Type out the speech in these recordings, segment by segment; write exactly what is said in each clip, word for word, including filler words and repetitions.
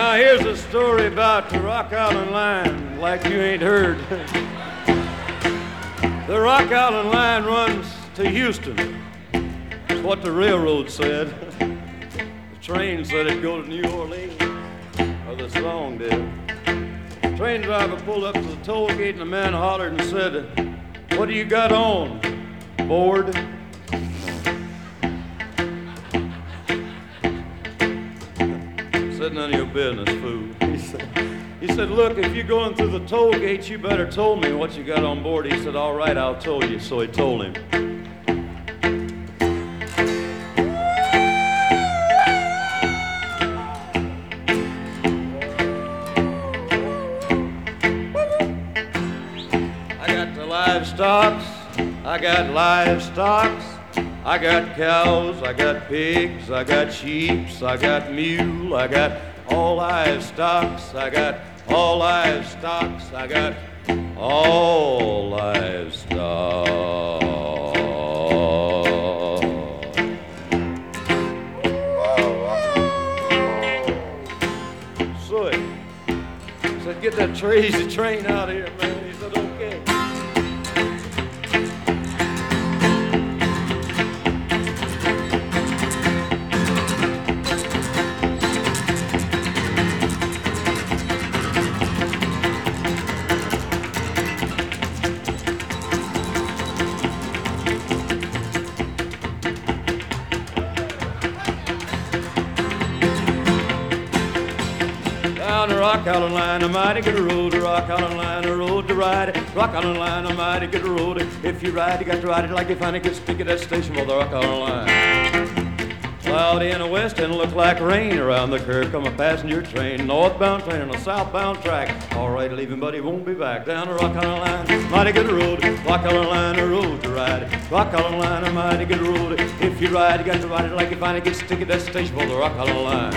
Now here's a story about the Rock Island Line, like you ain't heard. The Rock Island Line runs to Houston. That's what the railroad said. The train said it'd go to New Orleans, or the song did. The train driver pulled up to the toll gate and the man hollered and said, "What do you got on, board?" Said, "None of your business, fool." He said, he said, "Look, if you're going through the toll gate, you better told me what you got on board." He said, "All right, I'll toll you." So he told him. I got the livestocks, I got livestocks, I got cows, I got pigs, I got sheep, I got mule, I got all livestocks, I got all livestocks, I got all livestock. So he said, "Get that crazy train out of here, man." He said, "Okay." Down the Rock Island Line, a mighty good road. The Rock Island Line, a road to ride. Rock Island Line, a mighty good road. If you ride, you got to ride it like you find it. Get stick at that station for the Rock Island Line. Cloudy in the west and look like rain. Around the curve come a passenger train. Northbound train on a southbound track. All right, leaving, but he won't be back. Down the Rock Island Line, mighty good road. Rock Island Line, a road to ride. Rock Island Line, a mighty good road. If you ride, you got to ride it like you find it. Get stick at that station for the Rock Island Line.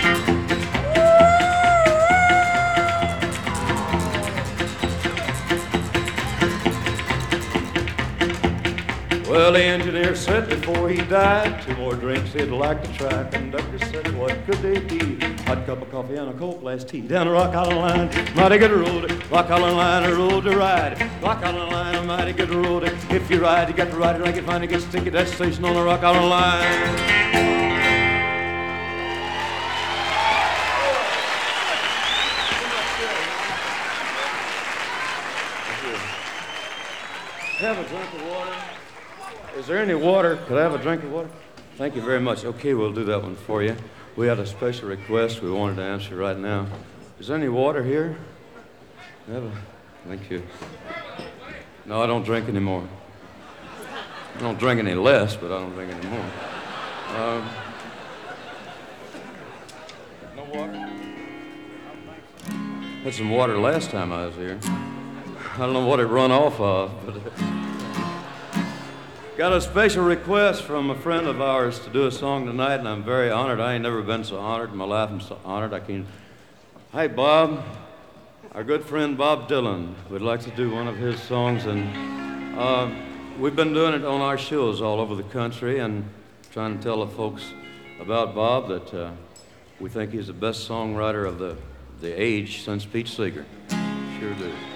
Well, the engineer said before he died, two more drinks he'd like to try. Conductor said, what could they be? Hot cup of coffee and a cold glass tea. Down the Rock Island Line, mighty good road. Rock Island Line, a road to ride. Rock Island Line, a mighty good road. If you ride, you got to ride it like you find it. Get stick at that station on the Rock Island Line. Have a drink of water. Is there any water? Could I have a drink of water? Thank you very much. Okay, we'll do that one for you. We had a special request we wanted to answer right now. Is there any water here? Have a... Thank you. No, I don't drink anymore. I don't drink any less, but I don't drink anymore. Um, no water? Had some water last time I was here. I don't know what it run off of, but... Got a special request from a friend of ours to do a song tonight, and I'm very honored. I ain't never been so honored in my life. I'm so honored I can't. Hi, Bob. Our good friend Bob Dylan would like to do one of his songs, and uh, we've been doing it on our shows all over the country and trying to tell the folks about Bob that uh, we think he's the best songwriter of the, the age since Pete Seeger. Sure do.